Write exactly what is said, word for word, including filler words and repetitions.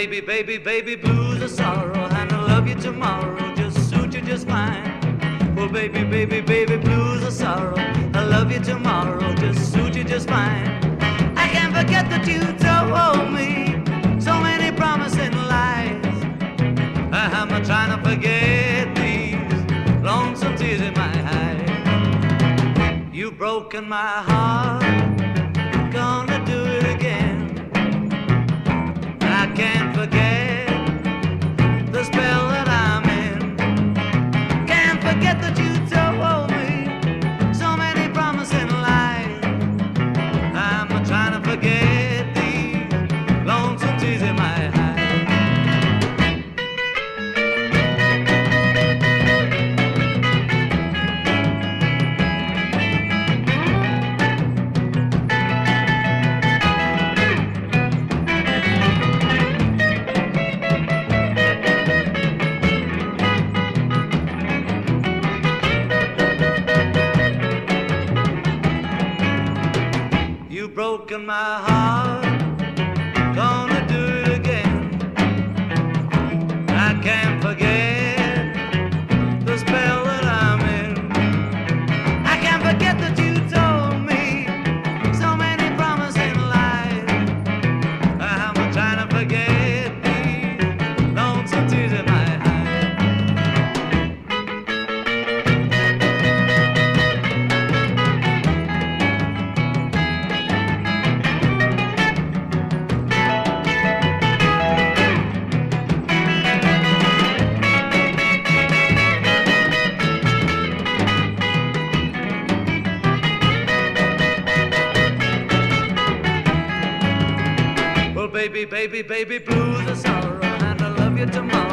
baby, baby, baby, blues are sorrow, and I love you tomorrow, just suit you just fine. Well, baby, baby, baby, blues are sorrow, I love you tomorrow, just suit you just fine. I can't forget that you told me so many promising lies. I'm not trying to forget these lonesome tears in my eyes. You've broken my heart, gonna do it again. I can't forget the spell that I'm in. Can't forget that you told me so many promising lies. I'm not trying to forget these lonesome tears in my eyes. You've broken my heart, gonna do it again. I can't forget the spell that I'm in. I can't forget that you told me so many promising lies. I'm trying to forget these lonesome tears in my eyes. Baby, baby, baby, blues are sorrow, and I love you tomorrow.